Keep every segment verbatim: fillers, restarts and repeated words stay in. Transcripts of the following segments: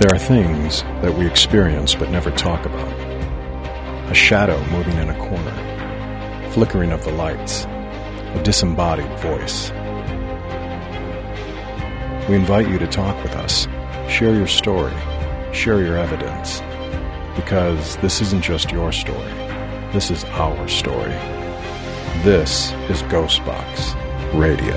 There are things that we experience but never talk about. A shadow moving in a corner, flickering of the lights, a disembodied voice. We invite you to talk with us, share your story, share your evidence, because this isn't just your story, this is our story. This is Ghostbox Radio.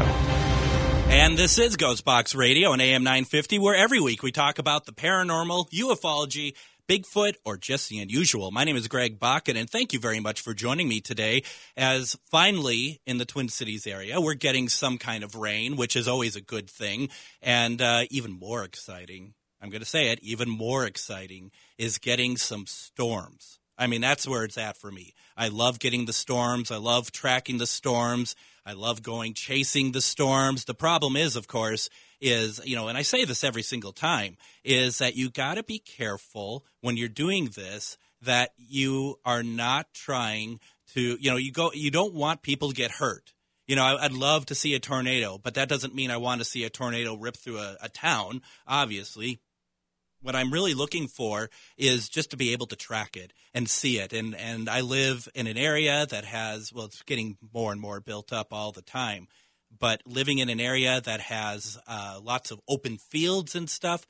And this is Ghostbox Radio on A M nine fifty, where every week we talk about the paranormal, ufology, Bigfoot, or just the unusual. My name is Greg Bakken, and thank you very much for joining me today, as finally in the Twin Cities area, we're getting some kind of rain, which is always a good thing, and uh, even more exciting, I'm going to say it, even more exciting, is getting some storms. I mean, that's where it's at for me. I love getting the storms. I love tracking the storms. I love going chasing the storms. The problem is, of course, is, you know, and I say this every single time, is that you got to be careful when you're doing this, that you are not trying to, you know, you go, you don't want people to get hurt. You know, I, I'd love to see a tornado, but that doesn't mean I want to see a tornado rip through a, a town, obviously. What I'm really looking for is just to be able to track it and see it. And and I live in an area that has, well, it's getting more and more built up all the time. But living in an area that has uh, lots of open fields and stuff,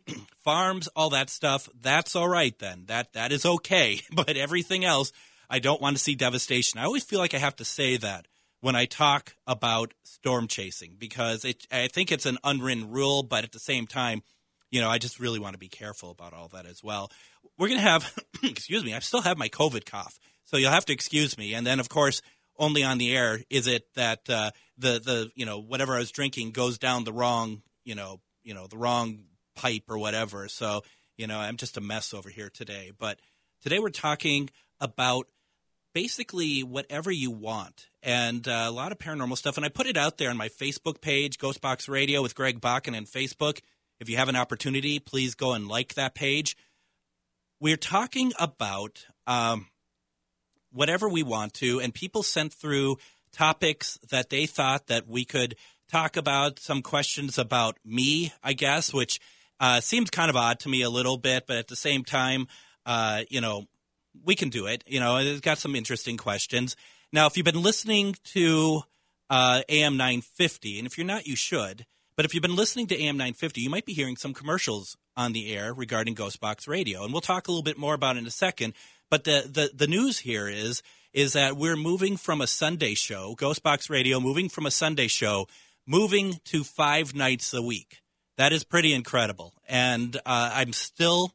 farms, all that stuff, that's all right then. That That is okay. But everything else, I don't want to see devastation. I always feel like I have to say that when I talk about storm chasing, because it, I think it's an unwritten rule, but at the same time, you know, I just really want to be careful about all that as well. We're going to have, excuse me, I still have my COVID cough, so you'll have to excuse me. And then, of course, only on the air is it that uh, the, the, you know, whatever I was drinking goes down the wrong, you know, you know, the wrong pipe or whatever. So, you know, I'm just a mess over here today. But today we're talking about basically whatever you want, and uh, a lot of paranormal stuff. And I put it out there on my Facebook page, Ghostbox Radio with Greg Bakken, and Facebook. If you have an opportunity, please go and like that page. We're talking about um, whatever we want to, and people sent through topics that they thought that we could talk about, some questions about me, I guess, which uh, seems kind of odd to me a little bit, but at the same time, uh, you know, we can do it. You know, it's got some interesting questions. Now, if you've been listening to uh, A M nine fifty, and if you're not, you should, but if you've been listening to A M nine fifty, you might be hearing some commercials on the air regarding Ghostbox Radio, and we'll talk a little bit more about it in a second. But the, the, the news here is is that we're moving from a Sunday show, Ghostbox Radio, moving from a Sunday show, moving to five nights a week. That is pretty incredible, and uh, I'm still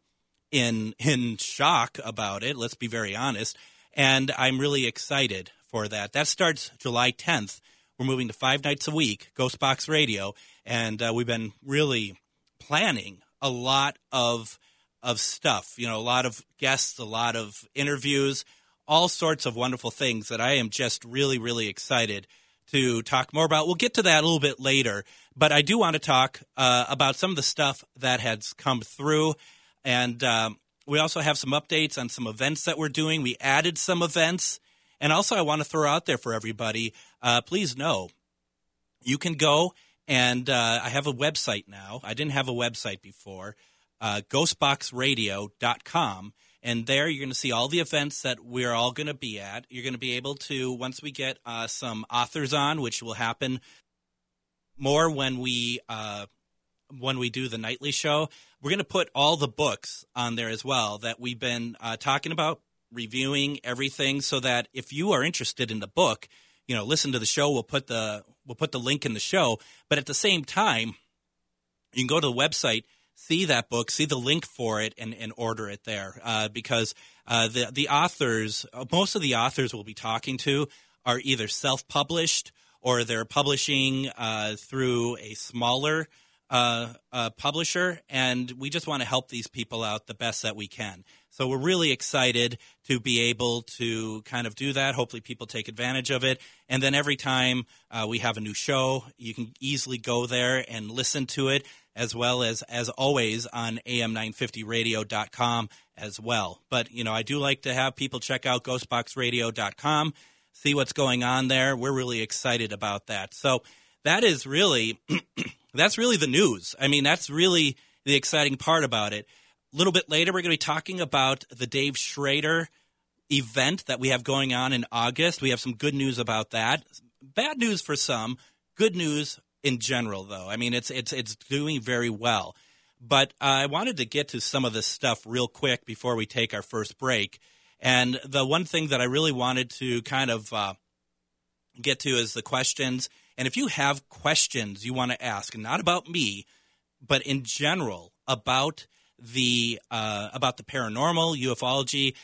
in in shock about it, let's be very honest, and I'm really excited for that. That starts July tenth. We're moving to five nights a week, Ghostbox Radio, and uh, we've been really planning a lot of of stuff, you know, a lot of guests, a lot of interviews, all sorts of wonderful things that I am just really, really excited to talk more about. We'll get to that a little bit later, but I do want to talk uh, about some of the stuff that has come through, and um, we also have some updates on some events that we're doing. We added some events. And also, I want to throw out there for everybody, uh, please know, you can go and uh, I have a website now. I didn't have a website before, uh, ghostbox radio dot com. And there you're going to see all the events that we're all going to be at. You're going to be able to, once we get uh, some authors on, which will happen more when we uh, when we do the nightly show, we're going to put all the books on there as well that we've been uh, talking about, reviewing everything, so that if you are interested in the book, you know, listen to the show. We'll put the we'll put the link in the show. But at the same time, you can go to the website, see that book, see the link for it, and, and order it there. Uh, because uh, the the authors, most of the authors we'll be talking to are either self-published or they're publishing uh, through a smaller uh, uh, publisher, and we just want to help these people out the best that we can. So we're really excited to be able to kind of do that. Hopefully people take advantage of it. And then every time uh, we have a new show, you can easily go there and listen to it, as well as, as always, on A M nine fifty radio dot com as well. But, you know, I do like to have people check out ghostbox radio dot com, see what's going on there. We're really excited about that. So that is really, that's really the news. I mean, that's really the exciting part about it. A little bit later, we're going to be talking about the Dave Schrader event that we have going on in August. We have some good news about that. Bad news for some, good news in general, though. I mean, it's it's it's doing very well. But uh, I wanted to get to some of this stuff real quick before we take our first break. And the one thing that I really wanted to kind of uh, get to is the questions. And if you have questions you want to ask, not about me, but in general about the uh, about the paranormal, ufology,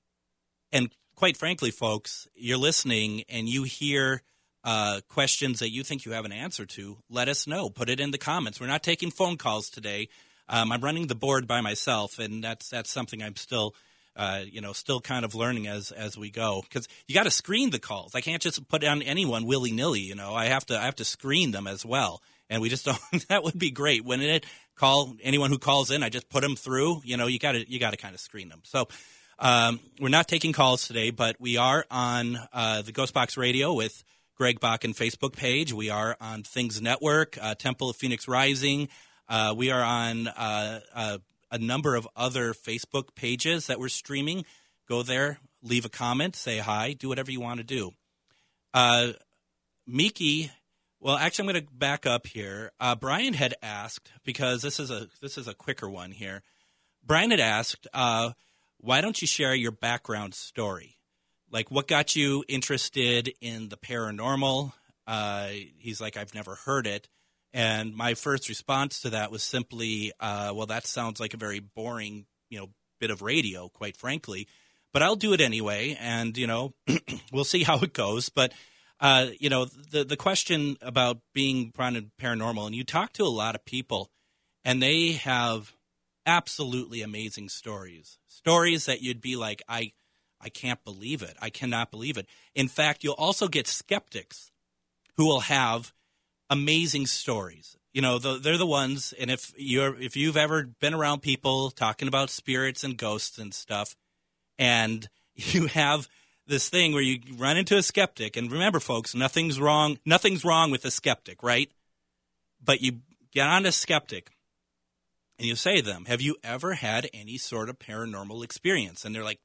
and quite frankly, folks, you're listening and you hear uh, questions that you think you have an answer to, let us know. Put it in the comments. We're not taking phone calls today. Um, I'm running the board by myself, and that's that's something I'm still, uh, you know, still kind of learning as as we go. Because you got to screen the calls. I can't just put on anyone willy nilly. You know, I have to I have to screen them as well. And we just don't. That would be great, wouldn't it? Call anyone who calls in. I just put them through. You know, you got to you got to kind of screen them. So. Um, we're not taking calls today, but we are on uh, the Ghost Box Radio with Greg Bakken Facebook page. We are on Things Network, uh, Temple of Phoenix Rising. Uh, we are on uh, uh, a number of other Facebook pages that we're streaming. Go there, leave a comment, say hi, do whatever you want to do. Uh, Miki, well, actually, I'm going to back up here. Uh, Brian had asked, because this is a this is a quicker one here. Brian had asked, uh, why don't you share your background story? Like, what got you interested in the paranormal? Uh, he's like, I've never heard it. And my first response to that was simply, uh, well, that sounds like a very boring, you know, bit of radio, quite frankly. But I'll do it anyway, and, you know, we'll see how it goes. But, uh, you know, the, the question about being paranormal, and you talk to a lot of people, and they have absolutely amazing stories. Stories that you'd be like, I I can't believe it. I cannot believe it. In fact, you'll also get skeptics who will have amazing stories. You know, the, they're the ones, and if you're if you've ever been around people talking about spirits and ghosts and stuff, and you have this thing where you run into a skeptic, and remember, folks, nothing's wrong. Nothing's wrong with a skeptic, right? But you get on a skeptic, and you say to them, have you ever had any sort of paranormal experience? And they're like,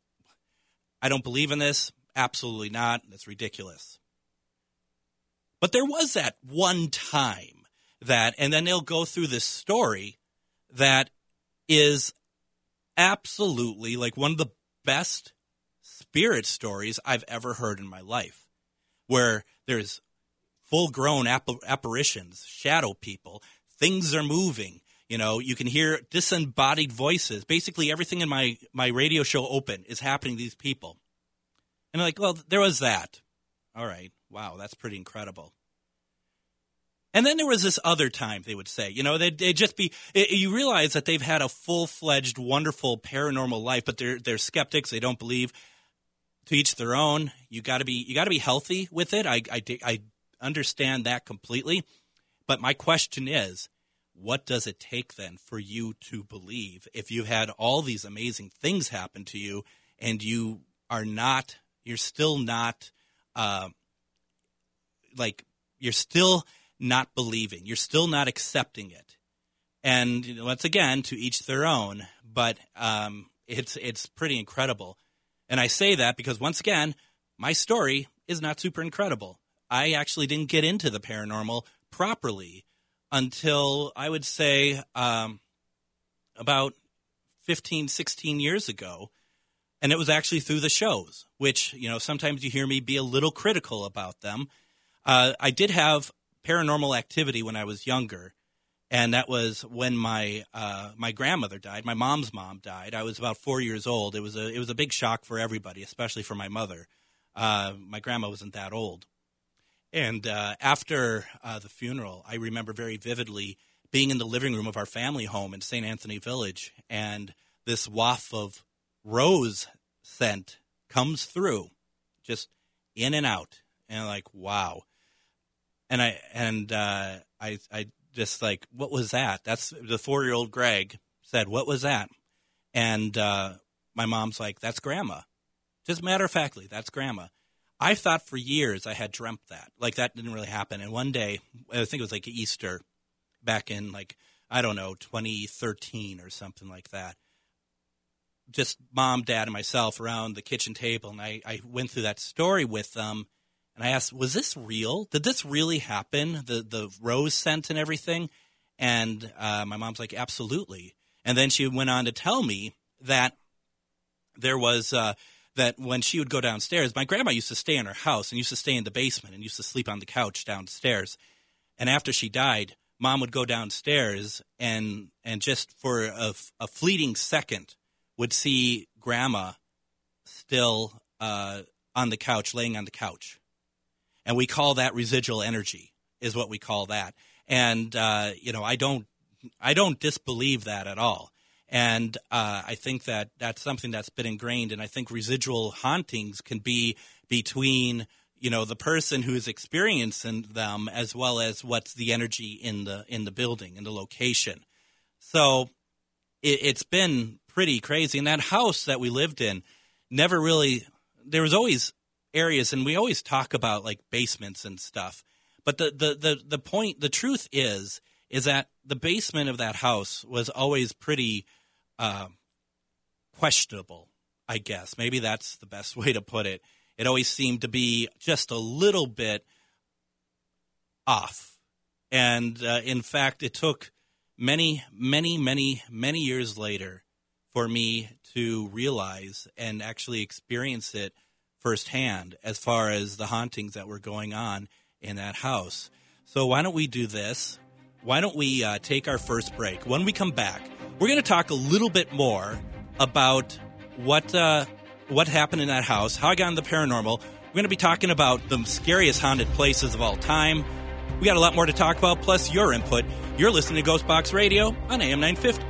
I don't believe in this. Absolutely not. That's ridiculous. But there was that one time that, and then they'll go through this story that is absolutely like one of the best spirit stories I've ever heard in my life, where there's full-grown app- apparitions, shadow people, things are moving. You know, you can hear disembodied voices. Basically, everything in my, my radio show Open is happening to these people. And I'm like, well, there was that. All right. Wow, that's pretty incredible. And then there was this other time, they would say. You know, they'd, they'd just be – you realize that they've had a full-fledged, wonderful paranormal life, but they're they're skeptics. They don't believe. To each their own. You got to be you got to be healthy with it. I, I, I understand that completely. But my question is, what does it take then for you to believe if you've had all these amazing things happen to you and you are not, you're still not, uh, like, you're still not believing. You're still not accepting it. And you know, once again, to each their own, but um, it's it's pretty incredible. And I say that because, once again, my story is not super incredible. I actually didn't get into the paranormal properly until I would say um, about fifteen, sixteen years ago. And it was actually through the shows, which, you know, sometimes you hear me be a little critical about them. Uh, I did have paranormal activity when I was younger, and that was when my uh, my grandmother died. My mom's mom died. I was about four years old. It was a it was a big shock for everybody, especially for my mother. Uh, my grandma wasn't that old. And uh, after uh, the funeral, I remember very vividly being in the living room of our family home in Saint Anthony Village, and this waft of rose scent comes through, just in and out, and I'm like, wow. And I and uh, I I just like, what was that? That's the four-year-old Greg said, what was that? And uh, my mom's like, that's Grandma. Just matter of factly, that's Grandma. I thought for years I had dreamt that. Like, that didn't really happen. And one day, I think it was like Easter back in like I don't know, twenty thirteen or something like that. Just mom, dad, and myself around the kitchen table, and I, I went through that story with them, and I asked, was this real? Did this really happen, the the rose scent and everything? And uh, my mom's like, absolutely. And then she went on to tell me that there was uh, that when she would go downstairs, my grandma used to stay in her house and used to stay in the basement and used to sleep on the couch downstairs. And after she died, mom would go downstairs and and just for a, a fleeting second would see grandma still uh, on the couch, laying on the couch. And we call that residual energy, is what we call that. And, uh, you know, I don't I don't disbelieve that at all. And uh, I think that that's something that's been ingrained. And I think residual hauntings can be between, you know, the person who's experiencing them as well as what's the energy in the in the building, in the location. So it, it's been pretty crazy. And that house that we lived in never really – there was always areas, and we always talk about like basements and stuff. But the, the, the, the point, the truth is, is that the basement of that house was always pretty uh, questionable, I guess. Maybe that's the best way to put it. It always seemed to be just a little bit off. And uh, in fact, it took many, many, many, many years later for me to realize and actually experience it firsthand as far as the hauntings that were going on in that house. So why don't we do this? Why don't we uh, take our first break? When we come back, we're going to talk a little bit more about what uh, what happened in that house, how I got into the paranormal. We're going to be talking about the scariest haunted places of all time. We got a lot more to talk about, plus your input. You're listening to Ghost Box Radio on A M nine fifty.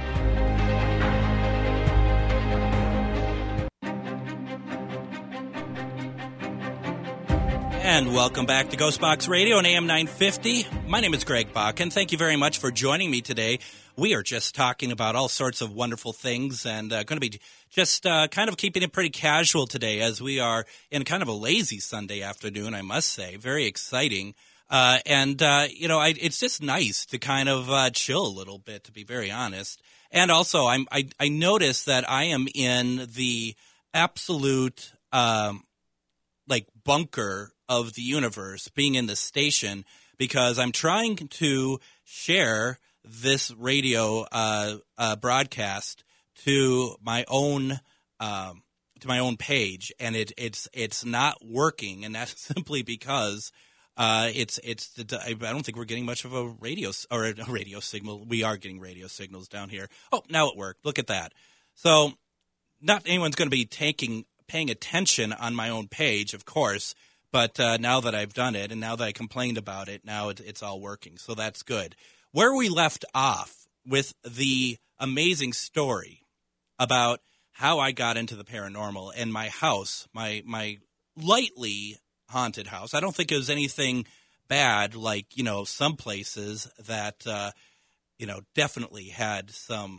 And welcome back to Ghost Box Radio on A M nine fifty. My name is Greg Bach, and thank you very much for joining me today. We are just talking about all sorts of wonderful things and uh, going to be just uh, kind of keeping it pretty casual today as we are in kind of a lazy Sunday afternoon, I must say. Very exciting. Uh, and, uh, you know, I, it's just nice to kind of uh, chill a little bit, to be very honest. And also, I'm, I, I noticed that I am in the absolute, um, like, bunker of the universe, being in the station, because I'm trying to share this radio uh, uh, broadcast to my own um, to my own page, and it, it's it's not working, and that's simply because uh, it's it's the, I don't think we're getting much of a radio or a radio signal. We are getting radio signals down here. Oh, now it worked. Look at that. So not anyone's going to be taking paying attention on my own page, of course. But uh, now that I've done it and now that I complained about it, now it, it's all working. So that's good. Where we left off with the amazing story about how I got into the paranormal and my house, my my lightly haunted house. I don't think it was anything bad like, you know, some places that, uh, you know, definitely had some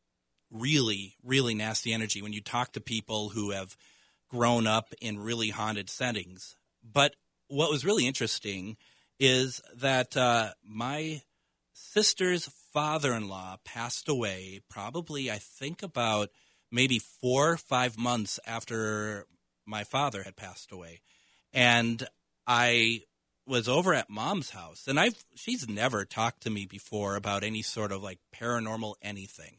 really, really nasty energy when you talk to people who have grown up in really haunted settings. But what was really interesting is that uh, my sister's father-in-law passed away probably, I think, about maybe four or five months after my father had passed away. And I was over at Mom's house, and I've she's never talked to me before about any sort of, like, paranormal anything.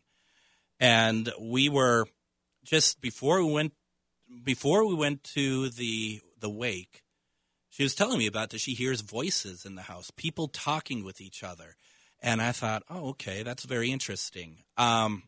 And we were just before we went before we went to the the wake. She was telling me about that she hears voices in the house, people talking with each other. And I thought, oh, okay, that's very interesting. Um,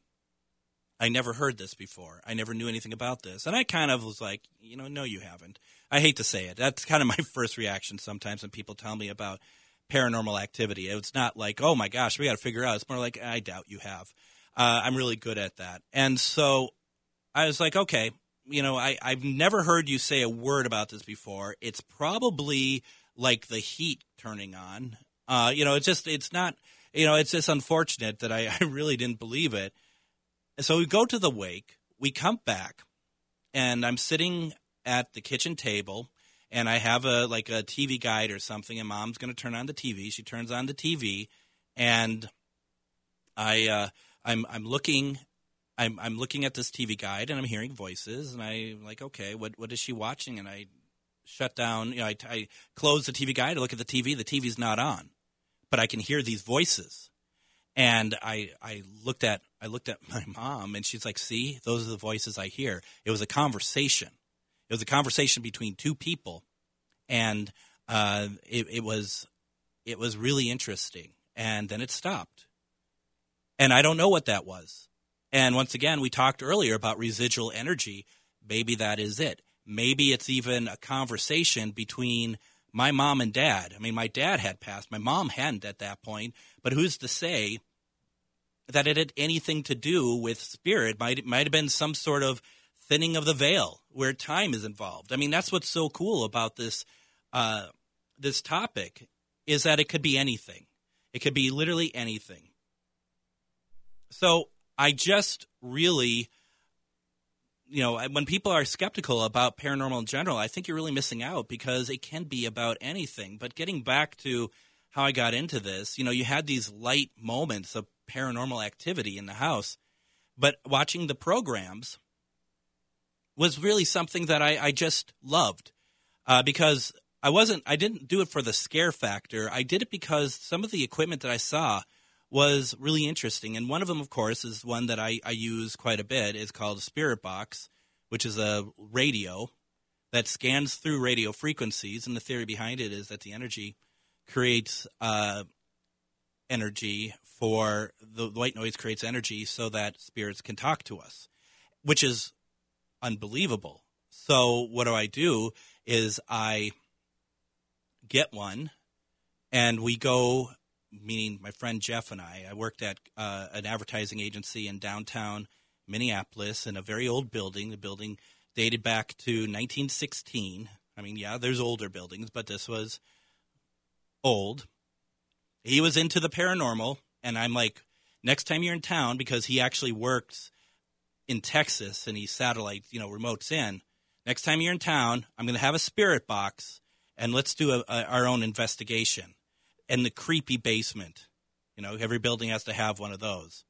I never heard this before. I never knew anything about this. And I kind of was like, you know, no, you haven't. I hate to say it. That's kind of my first reaction sometimes when people tell me about paranormal activity. It's not like, oh, my gosh, we got to figure out. It's more like, I doubt you have. Uh, I'm really good at that. And so I was like, okay. You know, I, I've never heard you say a word about this before. It's probably like the heat turning on. Uh, you know, it's just, it's not, you know, it's just unfortunate that I, I really didn't believe it. So we go to the wake, we come back, and I'm sitting at the kitchen table, and I have a, like a T V guide or something, and Mom's going to turn on the T V. She turns on the T V, and I uh, I'm I'm looking I'm I'm looking at this T V guide and I'm hearing voices and I'm like, okay, what what is she watching? And I shut down. You know, I, I close the T V guide. I look at the T V. The T V's not on, but I can hear these voices. And I I looked at I looked at my mom and she's like, see, those are the voices I hear. It was a conversation. It was a conversation between two people, and uh, it, it was it was really interesting. And then it stopped, and I don't know what that was. And once again, we talked earlier about residual energy. Maybe that is it. Maybe it's even a conversation between my mom and dad. I mean, my dad had passed. My mom hadn't at that point. But who's to say that it had anything to do with spirit? Might it might have been some sort of thinning of the veil where time is involved. I mean, that's what's so cool about this uh, this topic is that it could be anything. It could be literally anything. So I just really, you know, when people are skeptical about paranormal in general, I think you're really missing out because it can be about anything. But getting back to how I got into this, you know, you had these light moments of paranormal activity in the house, but watching the programs was really something that I, I just loved uh, because I wasn't, I didn't do it for the scare factor. I did it because some of the equipment that I saw was really interesting. And one of them, of course, is one that I, I use quite a bit. It's called a Spirit Box, which is a radio that scans through radio frequencies. And the theory behind it is that the energy creates uh, energy for, the white noise creates energy so that spirits can talk to us, which is unbelievable. So what do I do is I get one and we go, meaning my friend Jeff and I, I worked at uh, an advertising agency in downtown Minneapolis in a very old building. The building dated back to nineteen sixteen. I mean, yeah, there's older buildings, but this was old. He was into the paranormal, and I'm like, next time you're in town, because he actually works in Texas and he satellite, you know, remotes in. Next time you're in town, I'm going to have a spirit box and let's do a, a, our own investigation. And the creepy basement, you know, every building has to have one of those.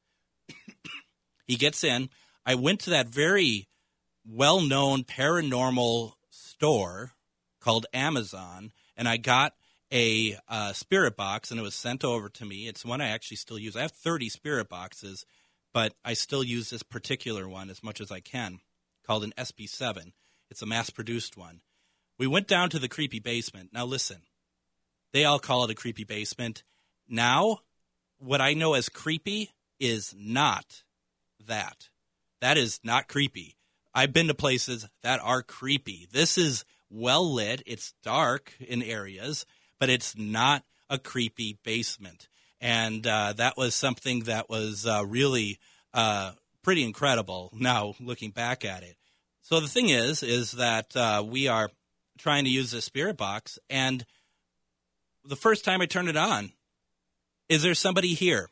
He gets in. I went to that very well-known paranormal store called Amazon, and I got a uh, spirit box, and it was sent over to me. It's one I actually still use. I have thirty spirit boxes, but I still use this particular one as much as I can, called an S B seven. It's a mass-produced one. We went down to the creepy basement. Now, listen, they all call it a creepy basement. Now, what I know as creepy is not that. That is not creepy. I've been to places that are creepy. This is well-lit. It's dark in areas, but it's not a creepy basement. And uh, that was something that was uh, really uh, pretty incredible now looking back at it. So the thing is, is that uh, we are trying to use this spirit box, and the first time I turned it on, is there somebody here?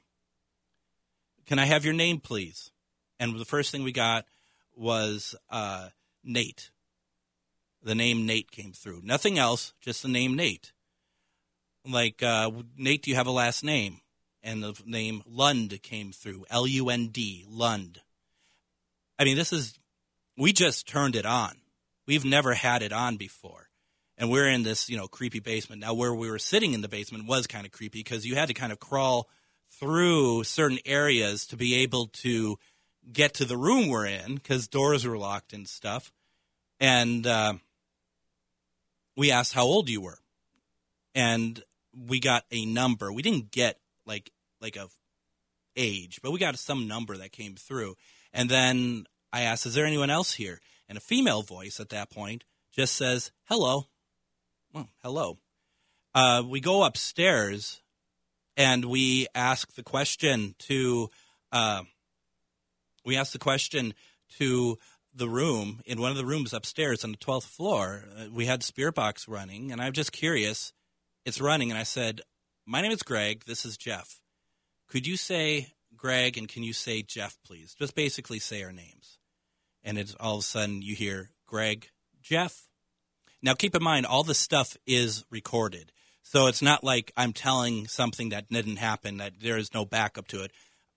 Can I have your name, please? And the first thing we got was uh, Nate. The name Nate came through. Nothing else, just the name Nate. Like, uh, Nate, do you have a last name? And the name Lund came through, L U N D, Lund. I mean, this is, we just turned it on. We've never had it on before. And we're in this, you know, creepy basement. Now, where we were sitting in the basement was kind of creepy because you had to kind of crawl through certain areas to be able to get to the room we're in because doors were locked and stuff. And uh, we asked how old you were. And we got a number. We didn't get like like a age, but we got some number that came through. And then I asked, is there anyone else here? And a female voice at that point just says, hello. Well, hello. Uh, we go upstairs and we ask the question to uh, we ask the question to the room in one of the rooms upstairs on the twelfth floor. Uh, we had Spirit Box running, and I'm just curious. It's running, and I said, my name is Greg. This is Jeff. Could you say Greg, and can you say Jeff, please? Just basically say our names. And it's all of a sudden you hear Greg, Jeff. Now, keep in mind, all this stuff is recorded. So it's not like I'm telling something that didn't happen, that there is no backup to it.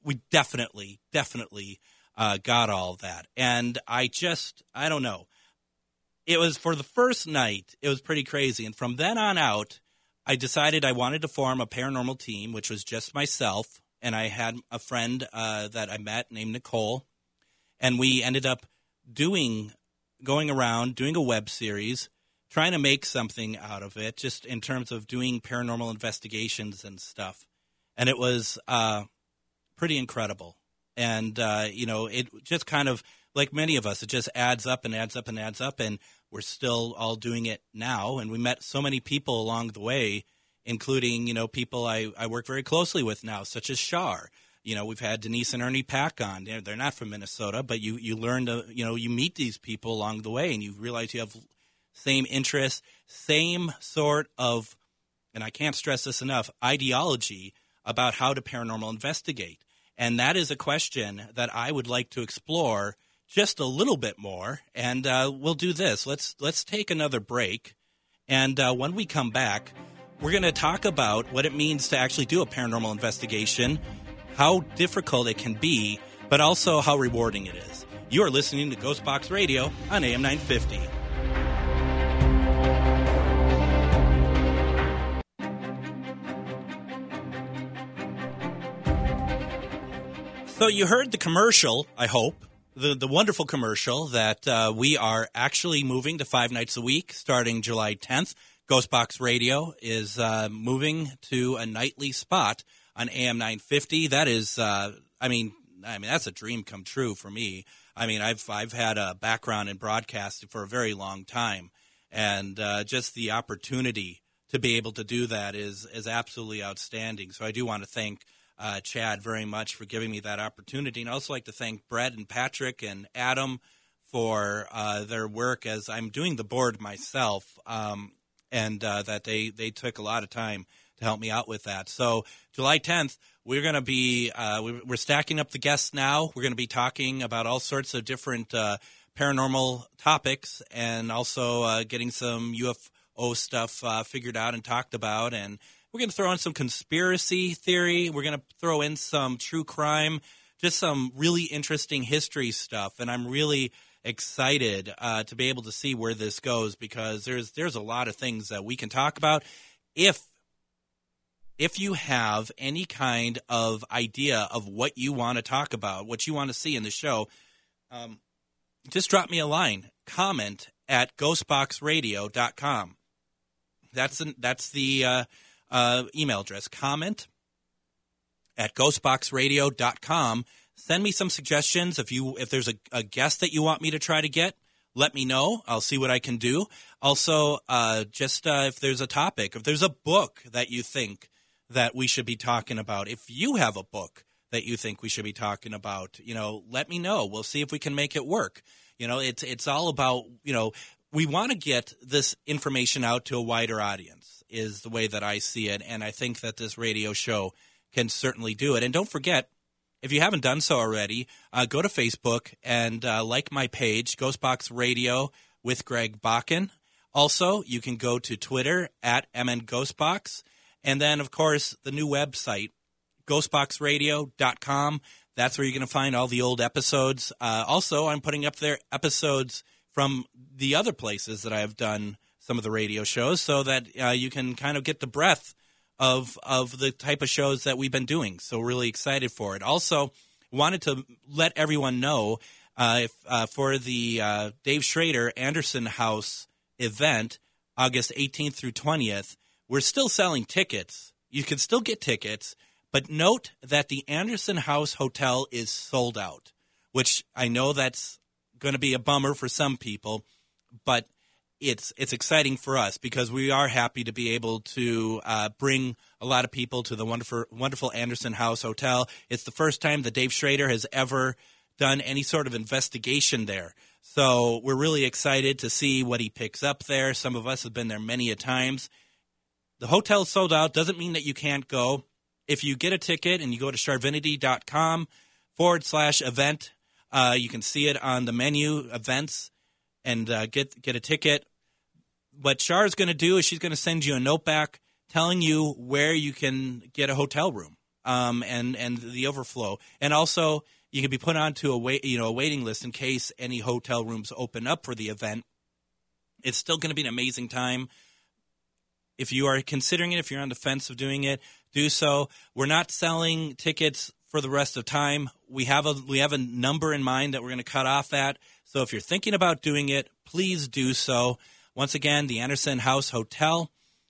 we definitely, definitely uh, got all of that. And I just, I don't know. It was for the first night, it was pretty crazy. And from then on out, I decided I wanted to form a paranormal team, which was just myself. And I had a friend uh, that I met named Nicole. And we ended up doing, going around, doing a web series, trying to make something out of it, just in terms of doing paranormal investigations and stuff. And it was uh, pretty incredible. And, uh, you know, it just kind of, like many of us, it just adds up and adds up and adds up. And we're still all doing it now. And we met so many people along the way, including, you know, people I, I work very closely with now, such as Shar. You know, we've had Denise and Ernie Pack on. They're, they're not from Minnesota, but you, you learn to, you know, you meet these people along the way and you realize you have same interests, same sort of, and I can't stress this enough, ideology about how to paranormal investigate. And that is a question that I would like to explore just a little bit more. And uh, we'll do this. Let's let's take another break. And uh, when we come back, we're going to talk about what it means to actually do a paranormal investigation, how difficult it can be, but also how rewarding it is. You are listening to Ghost Box Radio on A M nine fifty. So you heard the commercial, I hope, the, the wonderful commercial that uh, we are actually moving to five nights a week starting July tenth. Ghost Box Radio is uh, moving to a nightly spot on A M nine fifty. That is, uh, I mean, I mean that's a dream come true for me. I mean, I've I've had a background in broadcasting for a very long time, and uh, just the opportunity to be able to do that is is absolutely outstanding. So I do want to thank uh, Chad very much for giving me that opportunity, and I'd also like to thank Brett and Patrick and Adam for uh, their work as I'm doing the board myself, um, and uh, that they they took a lot of time to help me out with that. So July tenth, we're going to be uh, we're stacking up the guests now. We're going to be talking about all sorts of different uh, paranormal topics, and also uh, getting some U F O stuff uh, figured out and talked about. And we're going to throw in some conspiracy theory. We're going to throw in some true crime, just some really interesting history stuff. And I'm really excited uh, to be able to see where this goes, because there's there's a lot of things that we can talk about. If If you have any kind of idea of what you want to talk about, what you want to see in the show, um, just drop me a line. Comment at ghost box radio dot com. That's an, that's the uh, uh, email address. Comment at ghost box radio dot com. Send me some suggestions. If you if there's a, a guest that you want me to try to get, let me know. I'll see what I can do. Also, uh, just uh, if there's a topic, if there's a book that you think that we should be talking about, if you have a book that you think we should be talking about, you know, let me know. We'll see if we can make it work. You know, it's it's all about, you know, we want to get this information out to a wider audience is the way that I see it. And I think that this radio show can certainly do it. And don't forget, if you haven't done so already, uh, go to Facebook and uh, like my page, Ghostbox Radio with Greg Bakken. Also, you can go to Twitter at M N Ghostbox. And then, of course, the new website, ghost box radio dot com. That's where you're going to find all the old episodes. Uh, also, I'm putting up there episodes from the other places that I have done some of the radio shows, so that uh, you can kind of get the breadth of of the type of shows that we've been doing. So really excited for it. Also, wanted to let everyone know uh, if, uh, for the uh, Dave Schrader Anderson House event, August eighteenth through twentieth, we're still selling tickets. You can still get tickets, but note that the Anderson House Hotel is sold out, which I know that's going to be a bummer for some people, but it's it's exciting for us because we are happy to be able to uh, bring a lot of people to the wonderful wonderful Anderson House Hotel. It's the first time that Dave Schrader has ever done any sort of investigation there. So we're really excited to see what he picks up there. Some of us have been there many a times. The hotel's sold out. Doesn't mean that you can't go. If you get a ticket and you go to charvinity.com forward slash event, uh, you can see it on the menu, events, and uh, get get a ticket. What Char's going to do is she's going to send you a note back telling you where you can get a hotel room. um, and and the overflow, and also you can be put onto a wait, you know, a waiting list in case any hotel rooms open up for the event. It's still going to be an amazing time. If you are considering it, if you're on the fence of doing it, do so. We're not selling tickets for the rest of time. We have a we have a number in mind that we're going to cut off at. So if you're thinking about doing it, please do so. Once again, the Anderson House Hotel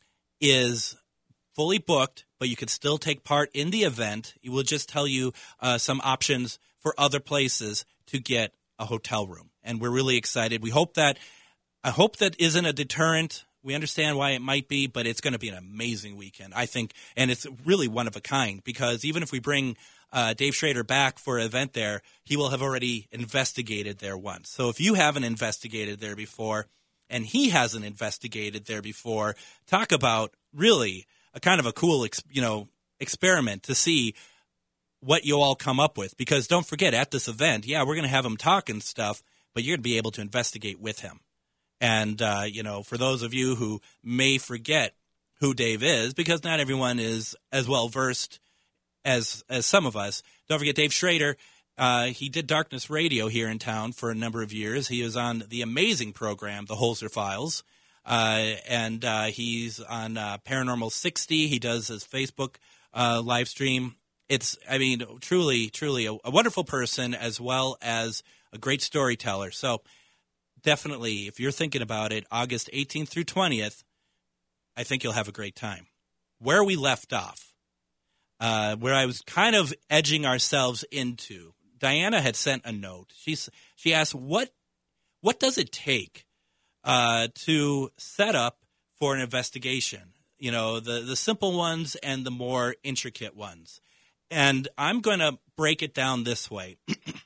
is fully booked, but you can still take part in the event. It will just tell you uh, some options for other places to get a hotel room. And we're really excited. We hope that I hope that isn't a deterrent. We understand why it might be, but it's going to be an amazing weekend, I think. And it's really one of a kind, because even if we bring uh, Dave Schrader back for an event there, he will have already investigated there once. So if you haven't investigated there before and he hasn't investigated there before, talk about really a kind of a cool, you know, experiment to see what you all come up with. Because don't forget, at this event, yeah, we're going to have him talk and stuff, but you're going to be able to investigate with him. And, uh, you know, for those of you who may forget who Dave is, because not everyone is as well versed as as some of us, don't forget Dave Schrader. Uh, he did Darkness Radio here in town for a number of years. He was on the amazing program, The Holzer Files, uh, and uh, he's on uh, Paranormal sixty. He does his Facebook uh, live stream. It's, I mean, truly, truly a, a wonderful person, as well as a great storyteller. So definitely, if you're thinking about it, August eighteenth through twentieth, I think you'll have a great time. Where we left off, uh, where I was kind of edging ourselves into, Diana had sent a note. She's, she asked, what what does it take uh, to set up for an investigation? You know, the, the simple ones and the more intricate ones. And I'm going to break it down this way.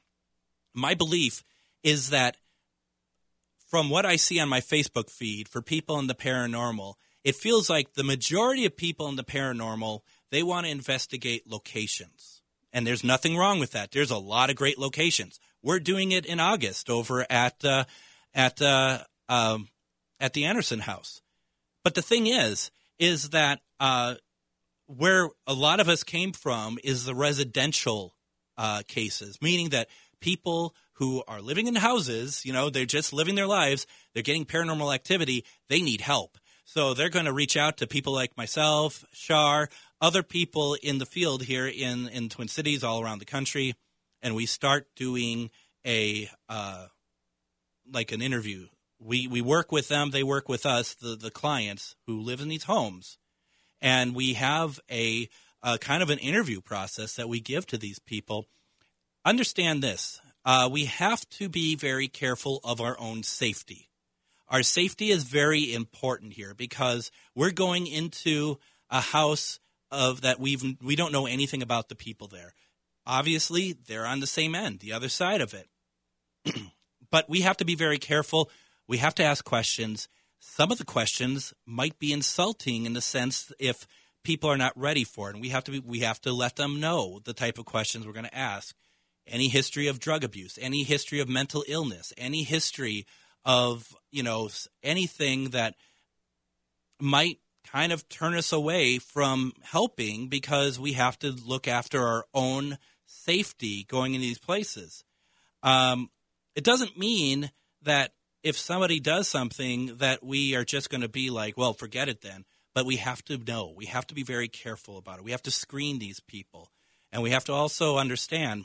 My belief is that from what I see on my Facebook feed for people in the paranormal, it feels like the majority of people in the paranormal, they want to investigate locations. And there's nothing wrong with that. There's a lot of great locations. We're doing it in August over at uh, at uh, um, at the Anderson House. But the thing is, is that uh, where a lot of us came from is the residential uh, cases, meaning that people who are living in houses, you know, they're just living their lives, they're getting paranormal activity, they need help. So they're going to reach out to people like myself, Shar, other people in the field here in, in Twin Cities, all around the country, and we start doing a uh, like an interview. We we work with them, they work with us, the, the clients who live in these homes, and we have a, a kind of an interview process that we give to these people. Understand this. Uh, we have to be very careful of our own safety. Our safety is very important here because we're going into a house of that we've we don't know anything about the people there. Obviously, they're on the same end, the other side of it. But we have to be very careful. We have to ask questions. Some of the questions might be insulting in the sense if people are not ready for it, and we have to be, we have to let them know the type of questions we're going to ask. Any history of drug abuse, any history of mental illness, any history of, you know, anything that might kind of turn us away from helping because we have to look after our own safety going into these places. Um, it doesn't mean that if somebody does something that we are just going to be like, well, forget it then. But we have to know. We have to be very careful about it. We have to screen these people. And we have to also understand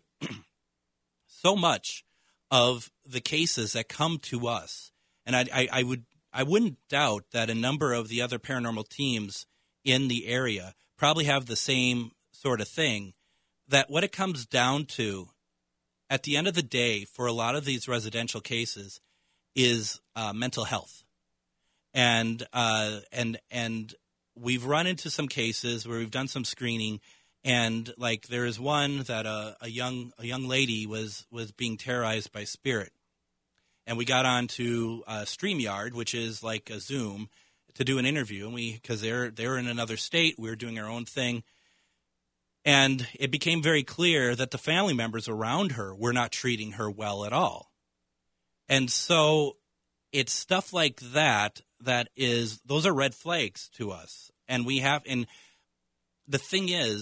so much of the cases that come to us, and I, I, I would I wouldn't doubt that a number of the other paranormal teams in the area probably have the same sort of thing, that what it comes down to at the end of the day for a lot of these residential cases is uh, mental health. And uh, and and we've run into some cases where we've done some screening. And like there is one that a, a young a young lady was was being terrorized by spirit, and we got on to uh, StreamYard, which is like a Zoom, to do an interview. And we because they're they're in another state, we were doing our own thing, and it became very clear that the family members around her were not treating her well at all. And so it's stuff like that that is those are red flags to us, and we have and the thing is.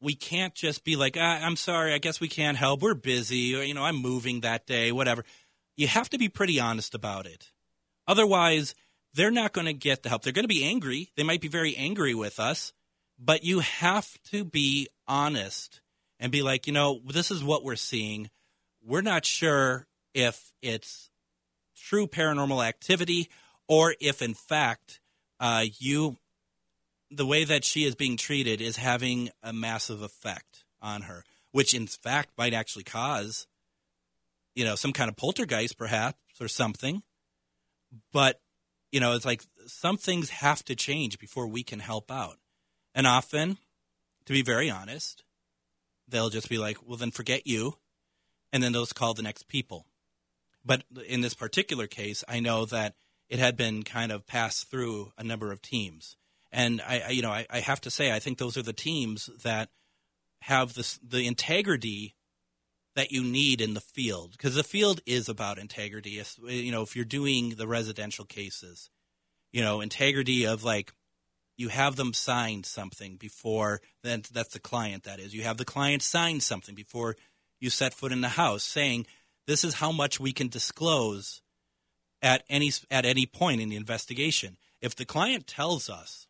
we can't just be like, ah, I'm sorry, I guess we can't help. We're busy, or, you know, I'm moving that day, whatever. You have to be pretty honest about it. Otherwise, they're not going to get the help. They're going to be angry. They might be very angry with us, but you have to be honest and be like, you know, this is what we're seeing. We're not sure if it's true paranormal activity or if, in fact, uh, you, the way that she is being treated is having a massive effect on her, which, in fact, might actually cause, you know, some kind of poltergeist, perhaps, or something. But, you know, it's like some things have to change before we can help out. And often, to be very honest, they'll just be like, well, then forget you. And then they'll call the next people. But in this particular case, I know that it had been kind of passed through a number of teams. And, I, I you know, I, I have to say, I think those are the teams that have this, the integrity that you need in the field. Because the field is about integrity. You know, if you're doing the residential cases, you know, integrity of like, you have them sign something before, then that's the client, that is. You have the client sign something before you set foot in the house saying, this is how much we can disclose at any at any point in the investigation. If the client tells us,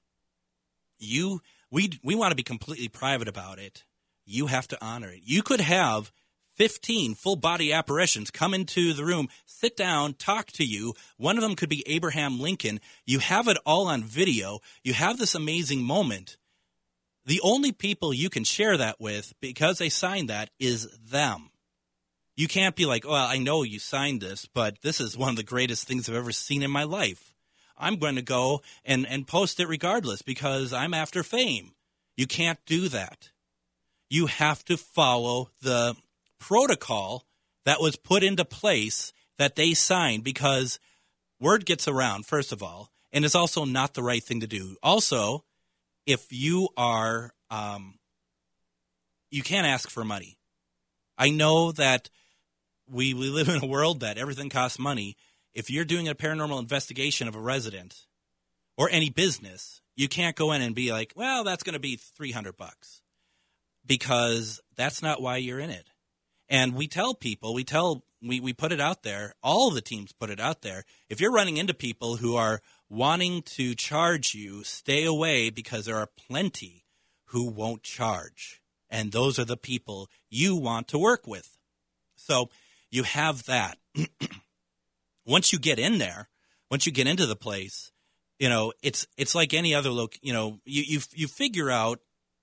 you we we want to be completely private about it, you have to honor it. You could have fifteen full-body apparitions come into the room, sit down, talk to you. One of them could be Abraham Lincoln. You have it all on video. You have this amazing moment. The only people you can share that with, because they signed that, is them. You can't be like, well, I know you signed this, but this is one of the greatest things I've ever seen in my life. I'm going to go and, and post it regardless because I'm after fame. You can't do that. You have to follow the protocol that was put into place that they signed, because word gets around, first of all, and it's also not the right thing to do. Also, if you are, um, you can't ask for money. I know that we, we live in a world that everything costs money. If you're doing a paranormal investigation of a resident or any business, you can't go in and be like, well, that's going to be three hundred bucks, because that's not why you're in it. And we tell people, we tell, we, we put it out there, all the teams put it out there. If you're running into people who are wanting to charge you, stay away, because there are plenty who won't charge. And those are the people you want to work with. So you have that. Once you get in there, once you get into the place, you know, it's it's like any other loc. You know, you you you figure out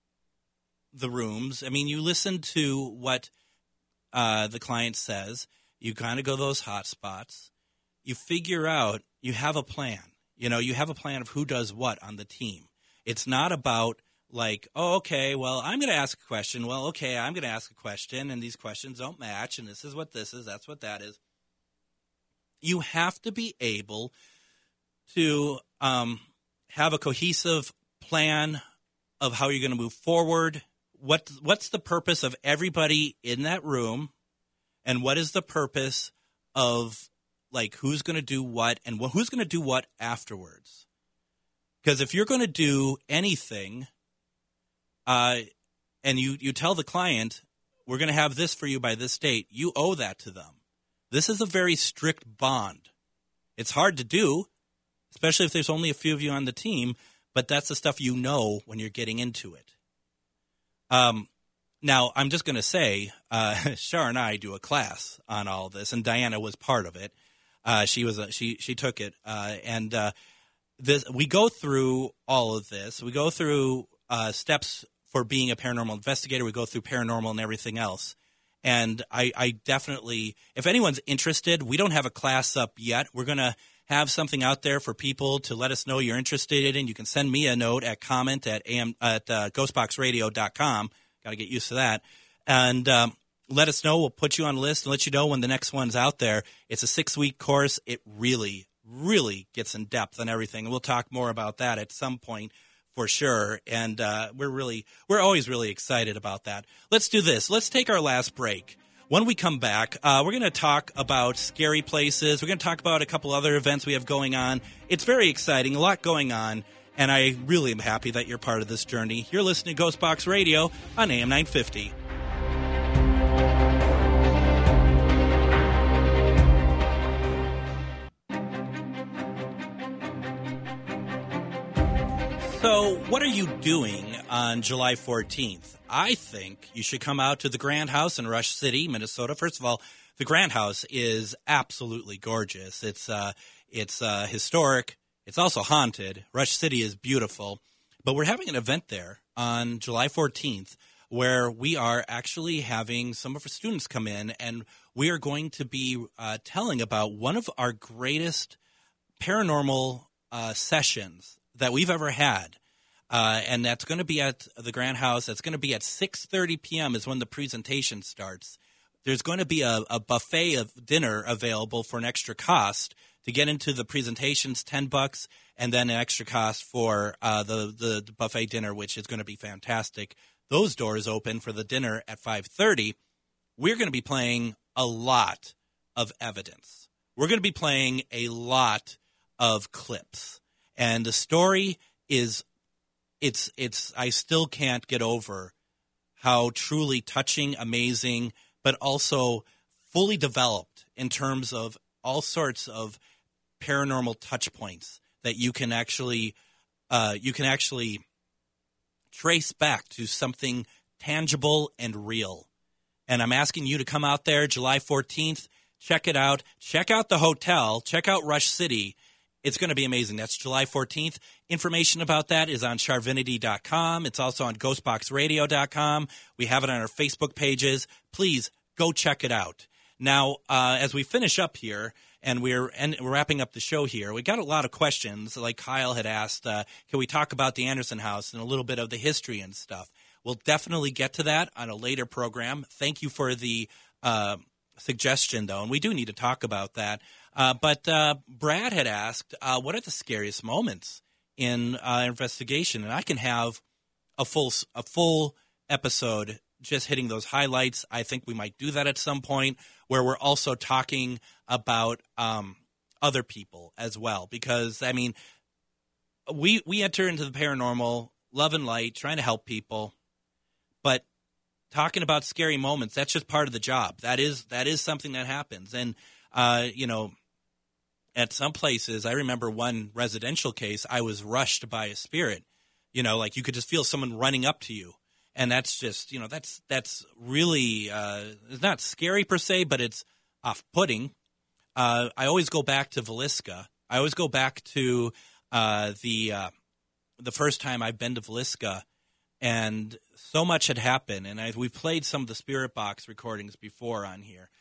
the rooms. I mean, you listen to what uh, the client says. You kind of go those hot spots. You figure out. You have a plan. You know, you have a plan of who does what on the team. It's not about like, oh, okay, well, I'm going to ask a question. Well, okay, I'm going to ask a question, and these questions don't match, and this is what this is, that's what that is. You have to be able to um, have a cohesive plan of how you're going to move forward. What What's the purpose of everybody in that room, and what is the purpose of, like, who's going to do what, and wh- who's going to do what afterwards? Because if you're going to do anything, Uh, and you, you tell the client, we're going to have this for you by this date, you owe that to them. This is a very strict bond. It's hard to do, especially if there's only a few of you on the team, but that's the stuff you know when you're getting into it. Um, now, I'm just going to say, uh, Shar and I do a class on all of this, and Diana was part of it. Uh, she was a, she she took it, uh, and uh, this we go through all of this. We go through uh, steps for being a paranormal investigator. We go through paranormal and everything else. And I, I definitely, if anyone's interested, we don't have a class up yet. We're going to have something out there for people to let us know you're interested in. You can send me a note at comment at, am, at uh, ghost box radio dot com. Got to get used to that. And um, let us know. We'll put you on a list and let you know when the next one's out there. It's a six-week course. It really, really gets in depth on everything. And we'll talk more about that at some point, for sure, and uh, we're really, we're always really excited about that. Let's do this. Let's take our last break. When we come back, uh, we're going to talk about scary places. We're going to talk about a couple other events we have going on. It's very exciting, a lot going on, And I really am happy that you're part of this journey. You're listening to Ghostbox Radio on A M nine fifty. So, what are you doing on July fourteenth? I think you should come out to the Grand House in Rush City, Minnesota. First of all, the Grand House is absolutely gorgeous. It's uh, it's uh, historic. It's also haunted. Rush City is beautiful. But we're having an event there on July fourteenth where we are actually having some of our students come in, and we are going to be uh, telling about one of our greatest paranormal uh, sessions that we've ever had. Uh, and that's going to be at the Grand House. That's going to be at six thirty p.m. is when the presentation starts. There's going to be a, a buffet of dinner available for an extra cost. To get into the presentations, ten bucks, and then an extra cost for uh, the, the, the buffet dinner, which is going to be fantastic. Those doors open for the dinner at five thirty. We're going to be playing a lot of evidence. We're going to be playing a lot of clips. And the story is, it's, it's, I still can't get over how truly touching, amazing, but also fully developed in terms of all sorts of paranormal touch points that you can actually, uh, you can actually trace back to something tangible and real. And I'm asking you to come out there July fourteenth, check it out, check out the hotel, check out Rush City. It's going to be amazing. That's July fourteenth. Information about that is on charvinity dot com. It's also on ghostbox radio dot com. We have it on our Facebook pages. Please go check it out. Now, uh, as we finish up here, and we're and we're wrapping up the show here, we got a lot of questions. Like Kyle had asked, uh, can we talk about the Anderson House and a little bit of the history and stuff? We'll definitely get to that on a later program. Thank you for the uh, suggestion, though, and we do need to talk about that. Uh, but uh, Brad had asked, uh, what are the scariest moments in uh, investigation? And I can have a full a full episode just hitting those highlights. I think we might do that at some point, where we're also talking about um, other people as well. Because, I mean, we we enter into the paranormal, love and light, trying to help people. But talking about scary moments, that's just part of the job. That is that is something that happens. And, uh, you know, at some places, I remember one residential case, I was rushed by a spirit. You know, like you could just feel someone running up to you. And that's just, you know, that's that's really, uh, it's not scary per se, but it's off-putting. Uh, I always go back to Villisca. I always go back to uh, the uh, the first time I've been to Villisca, and so much had happened. And I, we've played some of the Spirit Box recordings before on here.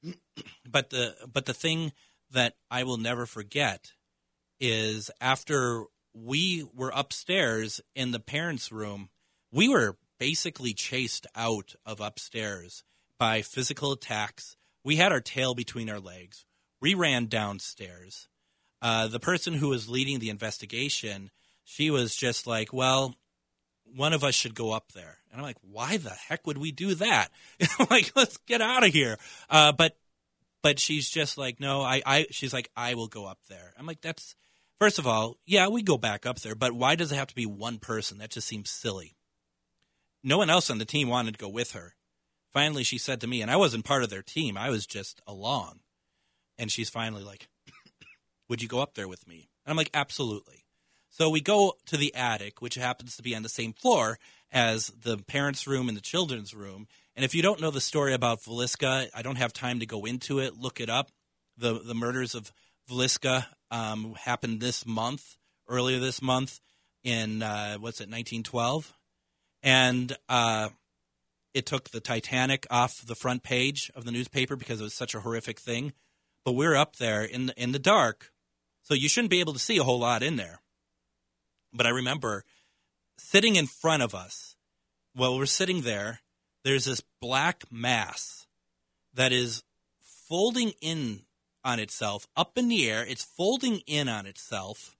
But the but the thing that I will never forget is after we were upstairs in the parents' room, we were basically chased out of upstairs by physical attacks. We had our tail between our legs. We ran downstairs. Uh, the person who was leading the investigation, she was just like, well, one of us should go up there. And I'm like, why the heck would we do that? Like, let's get out of here. Uh, but but she's just like, no, I, I. She's like, I will go up there. I'm like, that's, first of all, yeah, we go back up there, but why does it have to be one person? That just seems silly. No one else on the team wanted to go with her. Finally, she said to me, and I wasn't part of their team, I was just along. And she's finally like, would you go up there with me? And I'm like, absolutely. So we go to the attic, which happens to be on the same floor as the parents' room and the children's room. And if you don't know the story about Villisca, I don't have time to go into it. Look it up. The the murders of Villisca um, happened this month, earlier this month in, uh, what's it, nineteen twelve? And uh, it took the Titanic off the front page of the newspaper because it was such a horrific thing. But we're up there in the, in the dark, so you shouldn't be able to see a whole lot in there. But I remember sitting in front of us, while we're sitting there, there's this black mass that is folding in on itself, up in the air. It's folding in on itself,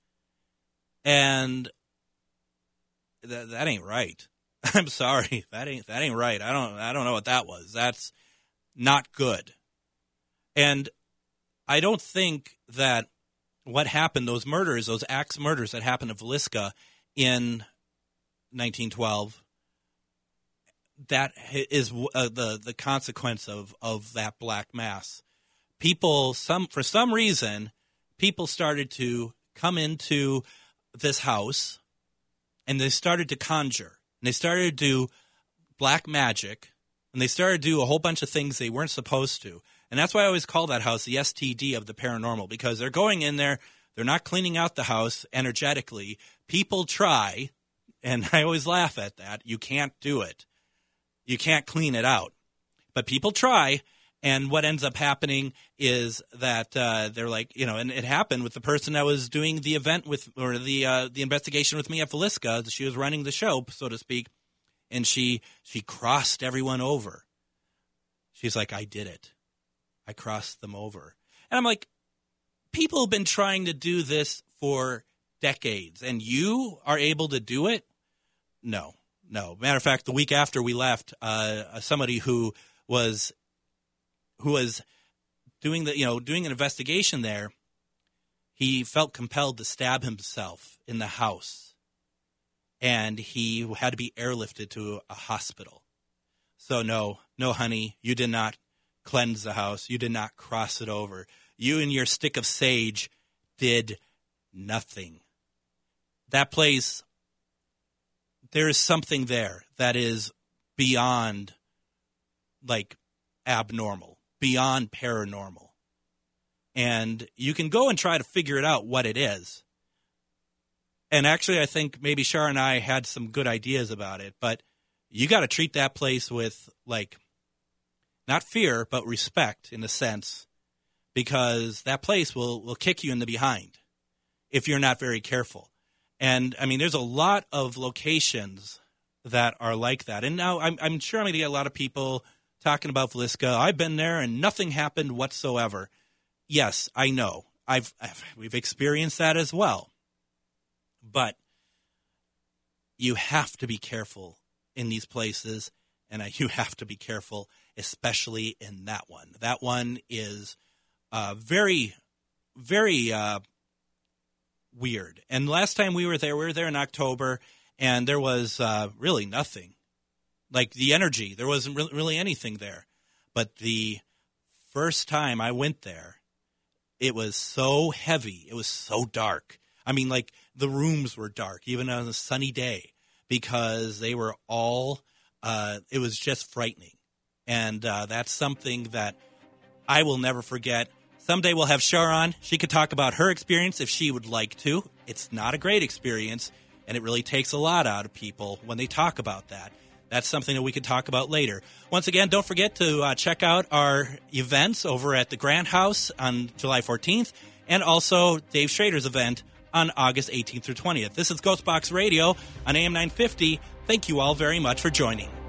and th- that ain't right. I'm sorry, that ain't that ain't right. I don't I don't know what that was. That's not good. And I don't think that what happened, those murders, those axe murders that happened in Villisca, in nineteen twelve, that is uh, the the consequence of, of that Black Mass. People, some for some reason, people started to come into this house, and they started to conjure, and they started to do black magic, and they started to do a whole bunch of things they weren't supposed to. And that's why I always call that house the S T D of the paranormal, because they're going in there, they're not cleaning out the house energetically. People try, and I always laugh at that. You can't do it. You can't clean it out. But people try, and what ends up happening is that uh, they're like, you know, and it happened with the person that was doing the event with, or the uh, the investigation with me at Villisca. She was running the show, so to speak, and she she crossed everyone over. She's like, I did it. I crossed them over. And I'm like, people have been trying to do this for decades, and you are able to do it? No, no. Matter of fact, the week after we left, uh, somebody who was who was doing the you know doing an investigation there, he felt compelled to stab himself in the house, and he had to be airlifted to a hospital. So no, no, honey, you did not cleanse the house. You did not cross it over. You and your stick of sage did nothing. That place, there is something there that is beyond, like, abnormal, beyond paranormal. And you can go and try to figure it out what it is. And actually, I think maybe Shar and I had some good ideas about it, but you got to treat that place with, like, not fear, but respect in a sense, because that place will, will kick you in the behind if you're not very careful. And, I mean, there's a lot of locations that are like that. And now I'm, I'm sure I'm going to get a lot of people talking about Villisca. I've been there and nothing happened whatsoever. Yes, I know. I've, I've we've experienced that as well. But you have to be careful in these places, and you have to be careful especially in that one. That one is uh, very, very uh, weird. And last time we were there, we were there in October, and there was uh, really nothing. Like the energy, there wasn't re- really anything there. But the first time I went there, it was so heavy. It was so dark. I mean, like the rooms were dark, even on a sunny day, because they were all, uh, it was just frightening. And uh, that's something that I will never forget. Someday we'll have Shar on. She could talk about her experience if she would like to. It's not a great experience, and it really takes a lot out of people when they talk about that. That's something that we could talk about later. Once again, don't forget to uh, check out our events over at the Grant House on July fourteenth, and also Dave Schrader's event on August eighteenth through twentieth. This is Ghostbox Radio on A M nine fifty. Thank you all very much for joining.